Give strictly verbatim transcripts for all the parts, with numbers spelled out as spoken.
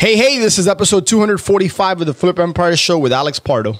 Hey, hey, this is episode two forty-five of the Flip Empire Show with Alex Pardo.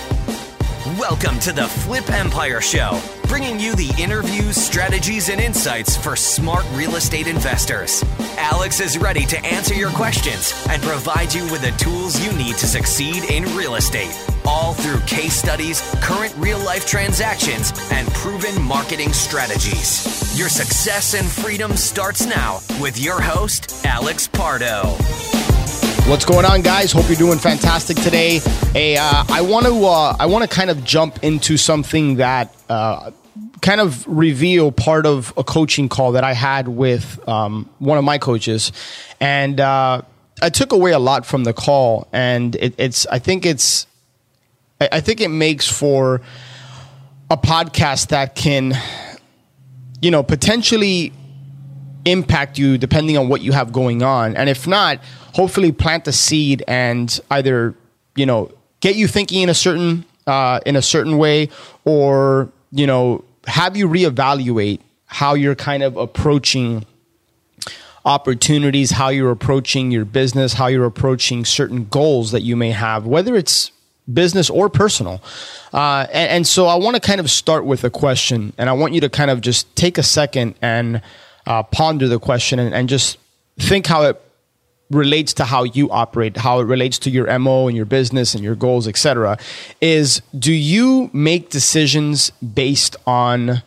Welcome to the Flip Empire Show, bringing you the interviews, strategies, and insights for smart real estate investors. Alex is ready to answer your questions and provide you with the tools you need to succeed in real estate, all through case studies, current real-life transactions, and proven marketing strategies. Your success and freedom starts now with your host, Alex Pardo. What's going on, guys? Hope you're doing fantastic today. Hey, uh, I want to uh, I want to kind of jump into something that uh, kind of reveal part of a coaching call that I had with um, one of my coaches, and uh, I took away a lot from the call. And it, it's I think it's I think it makes for a podcast that can, you know, potentially impact you depending on what you have going on, and if not, hopefully plant the seed and either, you know, get you thinking in a certain uh, in a certain way, or, you know, have you reevaluate how you're kind of approaching opportunities, how you're approaching your business, how you're approaching certain goals that you may have, whether it's business or personal. Uh, and, and so I want to kind of start with a question, and I want you to kind of just take a second and uh, ponder the question and, and just think how it relates to how you operate, how it relates to your M O and your business and your goals, et cetera. Is, do you make decisions based on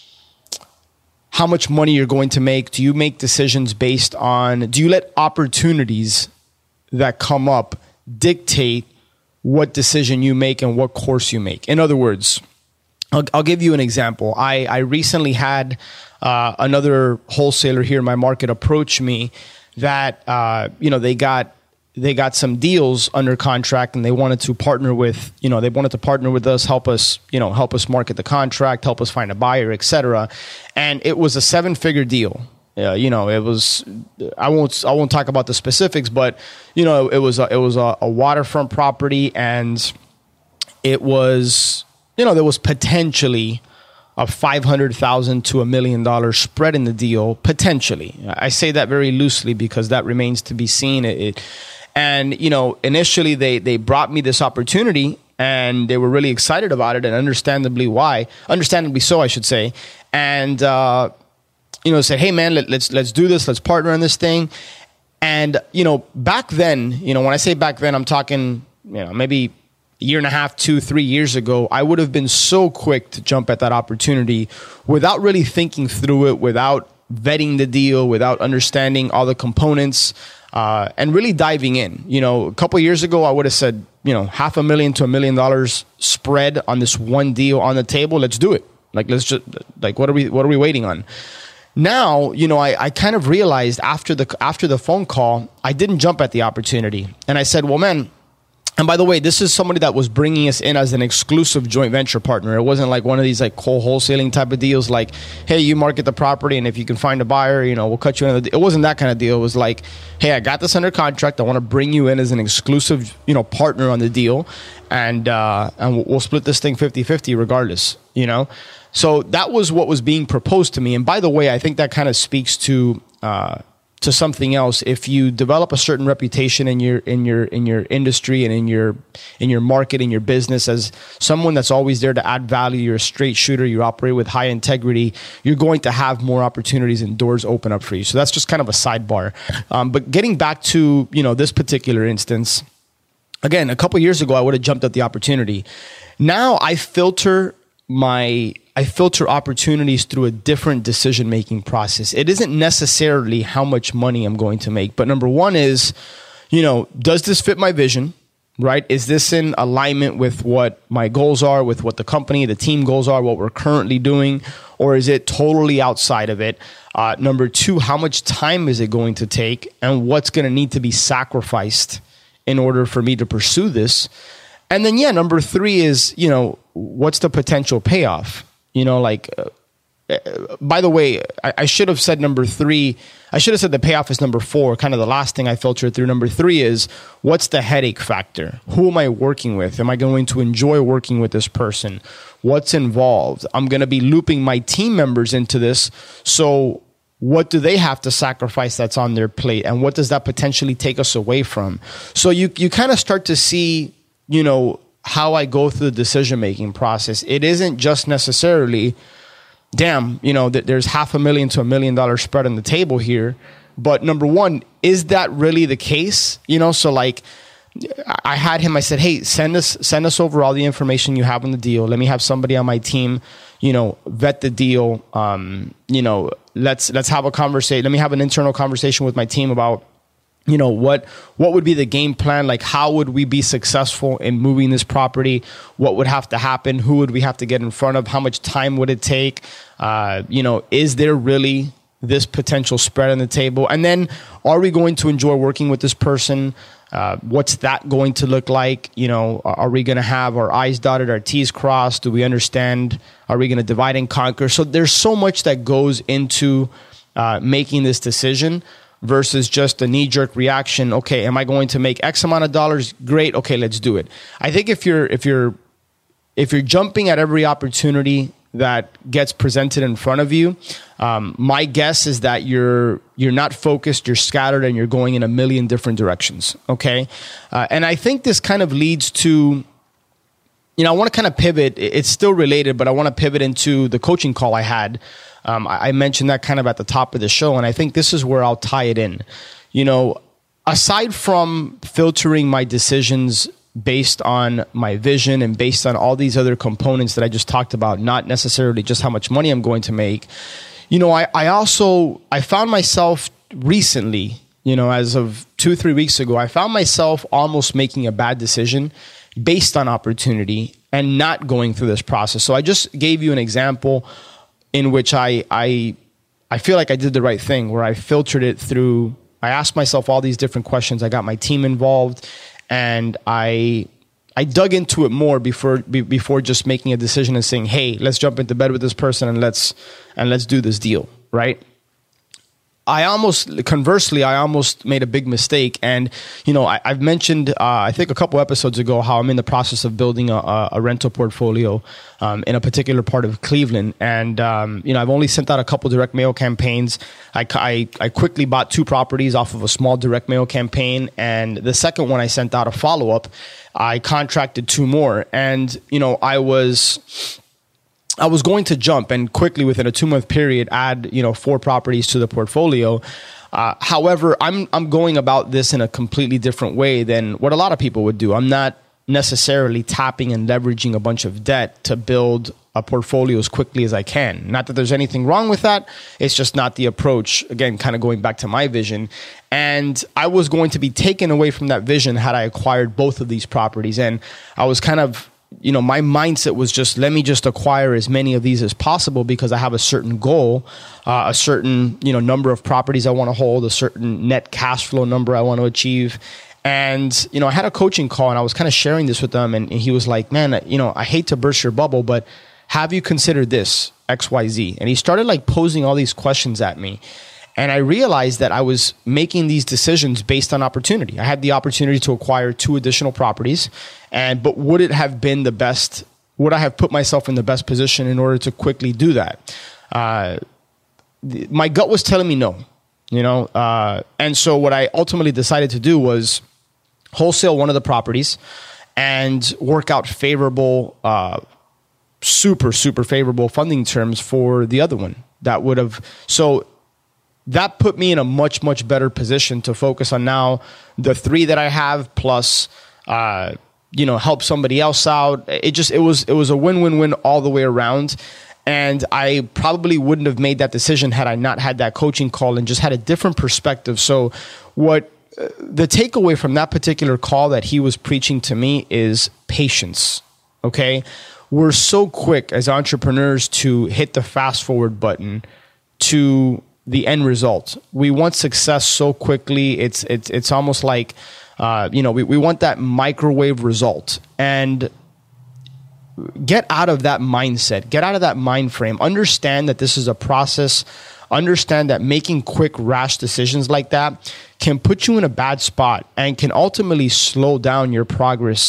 how much money you're going to make? Do you make decisions based on, do you let opportunities that come up dictate what decision you make and what course you make? In other words, I'll, I'll give you an example. I, I recently had uh, another wholesaler here in my market approach me that, uh, you know, they got they got some deals under contract, and they wanted to partner with, you know, they wanted to partner with us, help us, you know, help us market the contract, help us find a buyer, et cetera. And it was a seven-figure deal. Uh, you know, it was, I won't, I won't talk about the specifics, but, you know, it was, a, it was a, a waterfront property, and it was, you know, there was potentially a five hundred thousand to a million dollar spread in the deal, potentially. I say that very loosely because that remains to be seen. It, it, and, you know, initially they, they brought me this opportunity, and they were really excited about it, and understandably why, understandably so, I should say. And, uh, you know, said, hey man, let, let's, let's do this. Let's partner on this thing. And, you know, back then, you know, when I say back then, I'm talking, you know, maybe a year and a half, two, three years ago, I would have been so quick to jump at that opportunity without really thinking through it, without vetting the deal, without understanding all the components, uh, and really diving in. You know, a couple of years ago, I would have said, you know, half a million to a million dollars spread on this one deal on the table. Let's do it. Like, let's just, like, what are we, what are we waiting on? Now, you know, I, I kind of realized after the, after the phone call, I didn't jump at the opportunity. And I said, well, man, and by the way, this is somebody that was bringing us in as an exclusive joint venture partner. It wasn't like one of these like cold wholesaling type of deals like, hey, you market the property, and if you can find a buyer, you know, we'll cut you in. It wasn't that kind of deal. It was like, hey, I got this under contract. I want to bring you in as an exclusive, you know, partner on the deal, and uh, and we'll split this thing fifty-fifty regardless, you know? So that was what was being proposed to me. And by the way, I think that kind of speaks to uh, to something else. If you develop a certain reputation in your in your in your industry and in your in your market, in your business, as someone that's always there to add value, you're a straight shooter, you operate with high integrity, you're going to have more opportunities and doors open up for you. So that's just kind of a sidebar. Um, but getting back to, you know, this particular instance, again, a couple of years ago, I would have jumped at the opportunity. Now I filter my I filter opportunities through a different decision-making process. It isn't necessarily how much money I'm going to make, but number one is, you know, does this fit my vision, right? Is this in alignment with what my goals are, with what the company, the team goals are, what we're currently doing, or is it totally outside of it? Uh, number two, how much time is it going to take, and what's going to need to be sacrificed in order for me to pursue this? And then, yeah, number three is, you know, what's the potential payoff? You know, like, uh, uh, by the way, I, I should have said number three. I should have said the payoff is number four, kind of the last thing I filtered through. Number three is, what's the headache factor? Who am I working with? Am I going to enjoy working with this person? What's involved? I'm going to be looping my team members into this. So what do they have to sacrifice that's on their plate? And what does that potentially take us away from? So you, you kind of start to see, you know, how I go through the decision-making process. It isn't just necessarily, damn, you know, that there's half a million to a million dollar spread on the table here. But number one, is that really the case? You know, so like I had him, I said, hey, send us, send us over all the information you have on the deal. Let me have somebody on my team, you know, vet the deal. Um, you know, let's, let's have a conversation. Let me have an internal conversation with my team about, you know, what, what would be the game plan? Like, how would we be successful in moving this property? What would have to happen? Who would we have to get in front of? How much time would it take? Uh, you know, is there really this potential spread on the table? And then are we going to enjoy working with this person? Uh, what's that going to look like? You know, are we going to have our I's dotted, our T's crossed? Do we understand? Are we going to divide and conquer? So there's so much that goes into uh, making this decision versus just a knee-jerk reaction. Okay, am I going to make X amount of dollars? Great. Okay, let's do it. I think if you're if you're if you're jumping at every opportunity that gets presented in front of you, um, my guess is that you're you're not focused, you're scattered, and you're going in a million different directions. Okay, uh, and I think this kind of leads to, you know, I want to kind of pivot. It's still related, but I want to pivot into the coaching call I had. Um, I, I mentioned that kind of at the top of the show, and I think this is where I'll tie it in. You know, aside from filtering my decisions based on my vision and based on all these other components that I just talked about, not necessarily just how much money I'm going to make, you know, I, I also, I found myself recently, you know, as of two, three weeks ago, I found myself almost making a bad decision based on opportunity and not going through this process. So I just gave you an example in which I, I, I feel like I did the right thing, where I filtered it through, I asked myself all these different questions. I got my team involved, and I, I dug into it more before, be, before just making a decision and saying, hey, let's jump into bed with this person and let's, and let's do this deal. Right. I almost, conversely, I almost made a big mistake. And, you know, I, I've mentioned, uh, I think a couple episodes ago, how I'm in the process of building a, a rental portfolio um, in a particular part of Cleveland. And, um, you know, I've only sent out a couple direct mail campaigns. I, I, I quickly bought two properties off of a small direct mail campaign. And the second one, I sent out a follow-up. I contracted two more. And, you know, I was... I was going to jump and quickly within a two month period add, you know, four properties to the portfolio. Uh, however, I'm I'm going about this in a completely different way than what a lot of people would do. I'm not necessarily tapping and leveraging a bunch of debt to build a portfolio as quickly as I can. Not that there's anything wrong with that. It's just not the approach. Again, kind of going back to my vision. And I was going to be taken away from that vision had I acquired both of these properties. And I was kind of, you know, my mindset was just, let me just acquire as many of these as possible because I have a certain goal, uh, a certain, you know, number of properties I want to hold, a certain net cash flow number I want to achieve. And, you know, I had a coaching call and I was kind of sharing this with them. And, and he was like, man, you know, I hate to burst your bubble, but have you considered this X, Y, Z? And he started like posing all these questions at me. And I realized that I was making these decisions based on opportunity. I had the opportunity to acquire two additional properties, and but would it have been the best? Would I have put myself in the best position in order to quickly do that? Uh, the, my gut was telling me no, you know. Uh, and so what I ultimately decided to do was wholesale one of the properties and work out favorable, uh, super super favorable funding terms for the other one. That would have so. That put me in a much, much better position to focus on now the three that I have plus, uh, you know, help somebody else out. It just, it was, it was a win-win-win all the way around. And I probably wouldn't have made that decision had I not had that coaching call and just had a different perspective. So what uh, the takeaway from that particular call that he was preaching to me is patience. Okay. We're so quick as entrepreneurs to hit the fast forward button to the end result. We want success so quickly. It's it's it's almost like, uh, you know, we, we want that microwave result. And get out of that mindset. Get out of that mind frame. Understand that this is a process. Understand that making quick, rash decisions like that can put you in a bad spot and can ultimately slow down your progress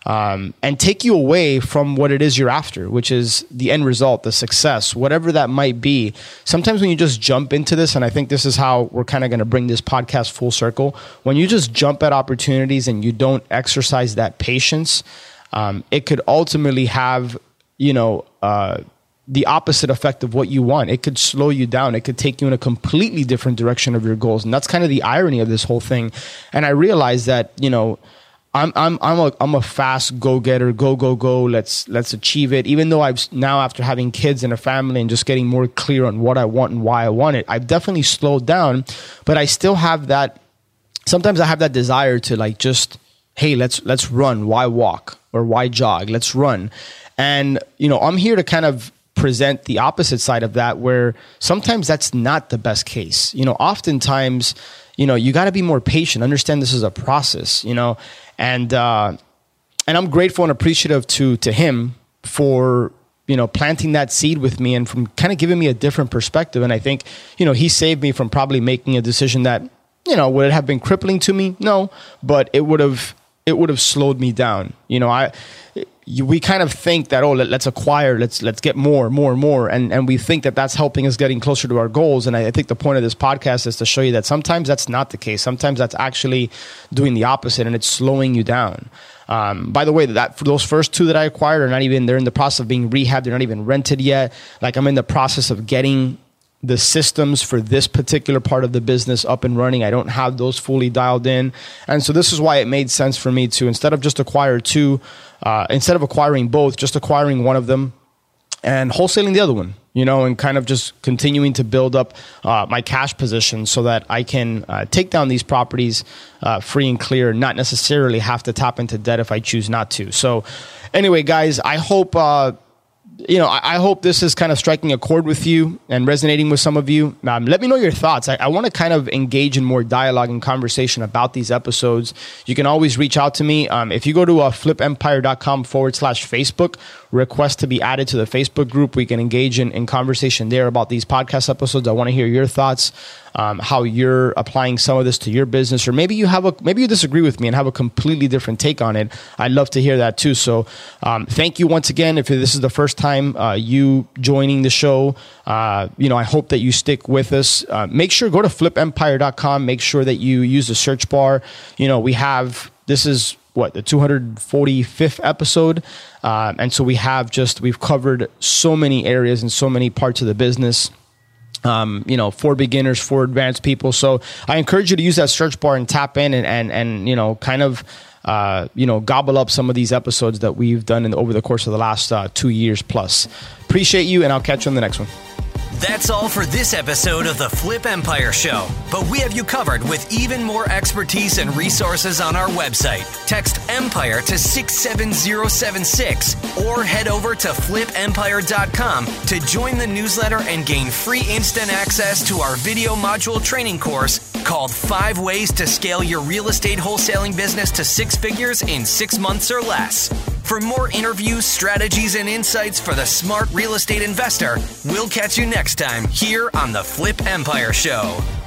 um, and take you away from what it is you're after, which is the end result, the success, whatever that might be. Sometimes when you just jump into this, and I think this is how we're kind of going to bring this podcast full circle, when you just jump at opportunities and you don't exercise that patience, um, it could ultimately have, you know, uh, the opposite effect of what you want. It could slow you down. It could take you in a completely different direction of your goals. And that's kind of the irony of this whole thing. And I realized that, you know, I'm I'm I'm a I'm a fast go-getter, go go go. Let's let's achieve it. Even though I've now, after having kids and a family and just getting more clear on what I want and why I want it, I've definitely slowed down. But I still have that. Sometimes I have that desire to like just, hey, let's let's run. Why walk or why jog? Let's run. And you know, I'm here to kind of present the opposite side of that, where sometimes that's not the best case. You know, oftentimes, you know, you got to be more patient. Understand this is a process. You know. And uh, and I'm grateful and appreciative to to him for, you know, planting that seed with me and from kind of giving me a different perspective. And I think, you know, he saved me from probably making a decision that, you know, would it have been crippling to me? No, but it would have it would have slowed me down. You know, I you, we kind of think that, oh, let, let's acquire, let's let's get more, more, more, and and we think that that's helping us getting closer to our goals. And I, I think the point of this podcast is to show you that sometimes that's not the case. Sometimes that's actually doing the opposite, and it's slowing you down. Um, by the way, that for those first two that I acquired are not even, they're in the process of being rehabbed. They're not even rented yet. Like, I'm in the process of getting the systems for this particular part of the business up and running. I don't have those fully dialed in. And so this is why it made sense for me to, instead of just acquire two, uh, instead of acquiring both, just acquiring one of them and wholesaling the other one, you know, and kind of just continuing to build up uh, my cash position so that I can uh, take down these properties uh, free and clear, not necessarily have to tap into debt if I choose not to. So anyway, guys, I hope, uh, you know, I, I hope this is kind of striking a chord with you and resonating with some of you. Um, let me know your thoughts. I, I want to kind of engage in more dialogue and conversation about these episodes. You can always reach out to me. Um, if you go to uh, flipempire.com forward slash Facebook, request to be added to the Facebook group. We can engage in, in conversation there about these podcast episodes. I want to hear your thoughts, um, how you're applying some of this to your business, or maybe you have a, maybe you disagree with me and have a completely different take on it. I'd love to hear that too. So um, thank you once again. If this is the first time uh, you joining the show, uh, you know, I hope that you stick with us. Uh, make sure, go to flip empire dot com. Make sure that you use the search bar. You know, we have, this is what, the two hundred forty-fifth episode. Um, and so we have just, we've covered so many areas and so many parts of the business, um, you know, for beginners, for advanced people. So I encourage you to use that search bar and tap in and, and, and you know, kind of, uh, you know, gobble up some of these episodes that we've done in, over the course of the last uh, two years plus. Appreciate you, and I'll catch you on the next one. That's all for this episode of the Flip Empire Show, but we have you covered with even more expertise and resources on our website. Text EMPIRE to six seven zero seven six or head over to flip empire dot com to join the newsletter and gain free instant access to our video module training course called Five Ways to Scale Your Real Estate Wholesaling Business to Six Figures in Six Months or Less. For more interviews, strategies, and insights for the smart real estate investor, we'll catch you next time here on the Flip Empire Show.